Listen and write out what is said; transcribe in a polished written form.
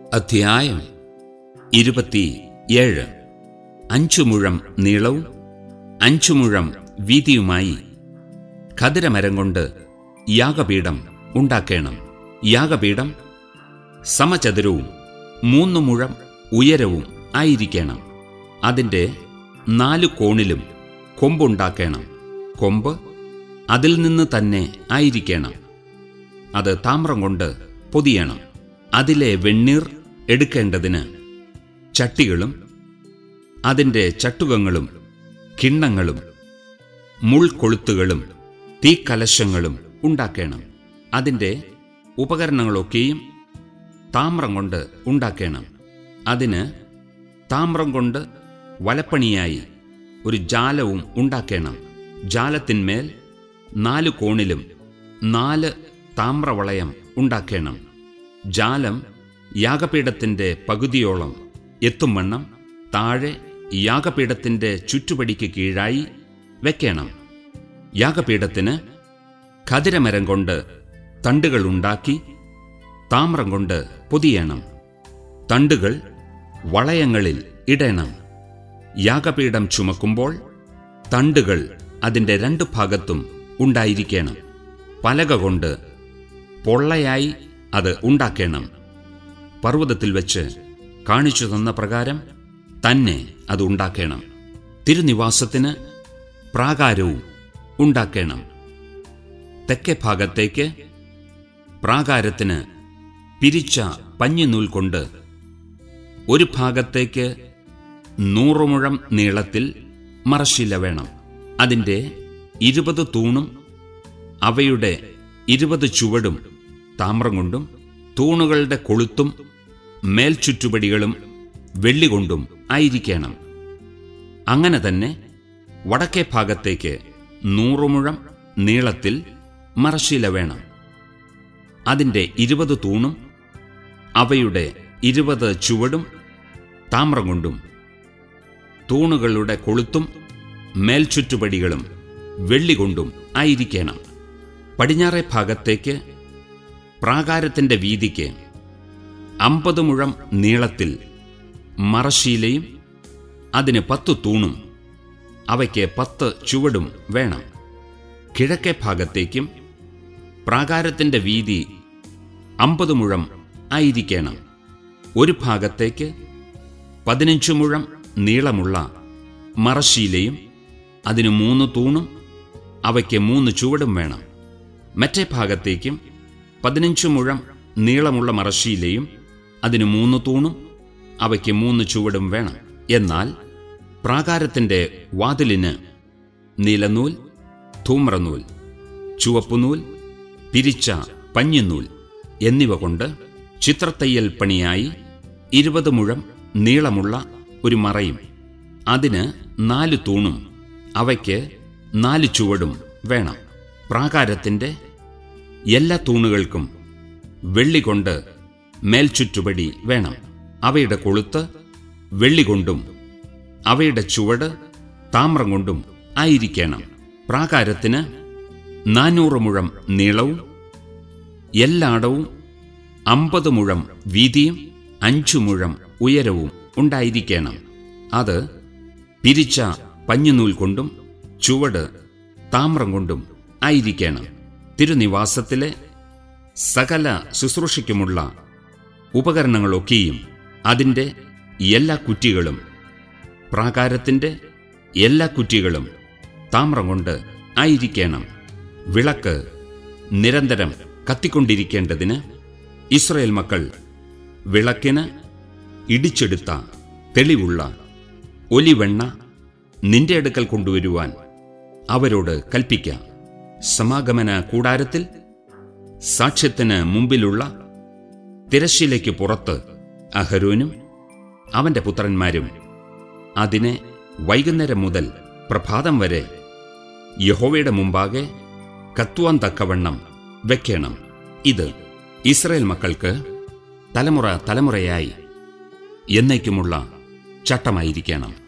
അധ്യായം 27. 5 മുഴം നീളവും 5 മുഴം വീതിയുമായി ഖദിരമരം കൊണ്ട് യാഗപീഠം ഉണ്ടാക്കേണം. യാഗപീഠം സമചതുരവും 3 മുഴം ഉയരവും ആയിരിക്കണം. അതിൻ്റെ 4 കോണിലും കൊമ്പുണ്ടാക്കണം. കൊമ്പ് അതിൽ നിന്ന് തന്നെ ആയിരിക്കണം. അത് താമ്രം കൊണ്ട് പൊതിയണം. അതിലെ വെണ്ണീർ എടുക്കേണ്ടതിന് ചട്ടികളും അതിൻ്റെ ചട്ടുകങ്ങളും കിണ്ണങ്ങളും മുൾക്കൊളുത്തുകളും തീക്കലശങ്ങളും ഉണ്ടാക്കണം. അതിൻ്റെ ഉപകരണങ്ങളൊക്കെയും താമ്രം കൊണ്ട് ഉണ്ടാക്കണം. അതിന് താമ്രം കൊണ്ട് വലപ്പണിയായി ഒരു ജാലവും ഉണ്ടാക്കണം. ജാലത്തിന്മേൽ 4 കോണിലും 4 താമ്രവളയം ഉണ്ടാക്കണം. ജാലം യാഗപീഠത്തിൻ്റെ പകുതിയോളം എത്തുംവണ്ണം താഴെ യാഗപീഠത്തിൻ്റെ ചുറ്റുപടിക്ക് കീഴായി വെക്കണം. യാഗപീഠത്തിന് ഖദിരമരം കൊണ്ട് തണ്ടുകൾ ഉണ്ടാക്കി താമ്രം കൊണ്ട് പൊതിയണം. തണ്ടുകൾ വളയങ്ങളിൽ ഇടണം. യാഗപീഠം ചുമക്കുമ്പോൾ തണ്ടുകൾ അതിൻ്റെ 2 ഭാഗത്തും ഉണ്ടായിരിക്കണം. പലക കൊണ്ട് പൊള്ളയായി അത് ഉണ്ടാക്കണം. പർവ്വതത്തിൽ വെച്ച് കാണിച്ചു തന്ന പ്രകാരം തന്നെ അത് ഉണ്ടാക്കണം. തിരുനിവാസത്തിന് പ്രാകാരവും ഉണ്ടാക്കണം. തെക്കേ ഭാഗത്തേക്ക് പ്രാകാരത്തിന് പിരിച്ച പഞ്ഞിനൂൽ കൊണ്ട് ഒരു ഭാഗത്തേക്ക് 100 മുഴം നീളത്തിൽ മറശ്ശില വേണം. അതിൻ്റെ 20 തൂണും അവയുടെ 20 ചുവടും താമ്രം കൊണ്ടും തൂണുകളുടെ കൊളുത്തും മേൽചുറ്റുപടികളും വെള്ളികൊണ്ടും ആയിരിക്കണം. അങ്ങനെ തന്നെ വടക്കേ ഭാഗത്തേക്ക് 100 മുഴം നീളത്തിൽ മറശ്ശില വേണം. അതിൻ്റെ 20 തൂണും അവയുടെ 20 ചുവടും താമ്രം കൊണ്ടും തൂണുകളുടെ കൊളുത്തും മേൽചുറ്റുപടികളും വെള്ളികൊണ്ടും ആയിരിക്കണം. പടിഞ്ഞാറേ ഭാഗത്തേക്ക് പ്രാകാരത്തിൻ്റെ വീതിക്ക് 50 മുഴം നീളത്തിൽ മറശ്ശീലയും അതിന് 10 തൂണും അവയ്ക്ക് 10 ചുവടും വേണം. കിഴക്കേ ഭാഗത്തേക്കും പ്രാകാരത്തിൻ്റെ വീതി 50 മുഴം ആയിരിക്കണം. ഒരു ഭാഗത്തേക്ക് 15 മുഴം നീളമുള്ള മറശ്ശീലയും അതിന് 3 തൂണും അവയ്ക്ക് 3 ചുവടും വേണം. മറ്റേ ഭാഗത്തേക്കും 15 മുഴം നീളമുള്ള മറശ്ശീലയും അതിന് 3 തൂണും അവയ്ക്ക് 3 ചുവടും വേണം. എന്നാൽ പ്രാകാരത്തിൻ്റെ വാതിലിന് നീലനൂൽ, ധൂമ്രനൂൽ, ചുവപ്പുനൂൽ, പിരിച്ച പഞ്ഞിനൂൽ എന്നിവ കൊണ്ട് ചിത്രത്തയ്യൽ പണിയായി 20 മുഴം നീളമുള്ള ഒരു മറയും അതിന് 4 തൂണും അവയ്ക്ക് 4 ചുവടും വേണം. പ്രാകാരത്തിൻ്റെ എല്ലാ തൂണുകൾക്കും വെള്ളികൊണ്ട് മേൽചുറ്റുപടി വേണം. അവയുടെ കൊളുത്ത് വെള്ളികൊണ്ടും അവയുടെ ചുവട് താമ്രം കൊണ്ടും ആയിരിക്കണം. പ്രാകാരത്തിന് 400 മുഴം നീളവും എല്ലാടവും 50 മുഴം വീതിയും 5 മുഴം ഉയരവും ഉണ്ടായിരിക്കണം. അത് പിരിച്ച പഞ്ഞിനൂൽ കൊണ്ടും ചുവട് താമ്രം കൊണ്ടും ആയിരിക്കണം. തിരുനിവാസത്തിലെ സകല ശുശ്രൂഷയ്ക്കുമുള്ള ഉപകരണങ്ങളൊക്കെയും അതിൻ്റെ എല്ലാ കുറ്റികളും പ്രാകാരത്തിൻ്റെ എല്ലാ കുറ്റികളും താമ്രം കൊണ്ട് ആയിരിക്കണം. വിളക്ക് നിരന്തരം കത്തിക്കൊണ്ടിരിക്കേണ്ടതിന് ഇസ്രായേൽ മക്കൾ വിളക്കിന് ഇടിച്ചെടുത്ത തെളിവുള്ള ഒലിവെണ്ണ നിന്റെ അടുക്കൽ കൊണ്ടുവരുവാൻ അവരോട് കൽപ്പിക്കാം. സമാഗമന കൂടാരത്തിൽ സാക്ഷ്യത്തിന് മുമ്പിലുള്ള തിരശ്ശീലയ്ക്ക് പുറത്ത് അഹരോനും അവന്റെ പുത്രന്മാരും അതിനെ വൈകുന്നേരം മുതൽ പ്രഭാതം വരെ യഹോവയുടെ മുമ്പാകെ കത്തുവാൻ തക്കവണ്ണം വെക്കണം. ഇത് ഇസ്രായേൽ മക്കൾക്ക് തലമുറ തലമുറയായി എന്നേക്കുമുള്ള ചട്ടമായിരിക്കണം.